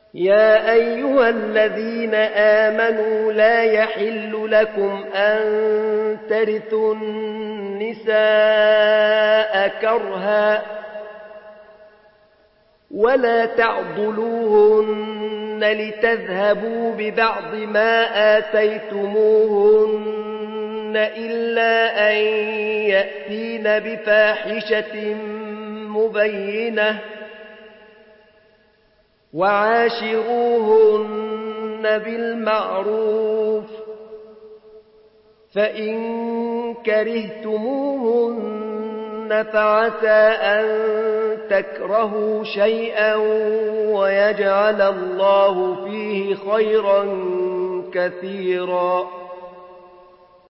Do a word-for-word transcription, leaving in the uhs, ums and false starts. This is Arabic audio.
يا أيها الذين آمنوا لا يحل لكم أن ترثوا النساء كرها ولا تعضلوهن لتذهبوا ببعض ما آتيتموهن إلا أن يأتين بفاحشة مبينة وعاشروهن بالمعروف فإن كرهتموهن فعسى أن تكرهوا شيئا ويجعل الله فيه خيرا كثيرا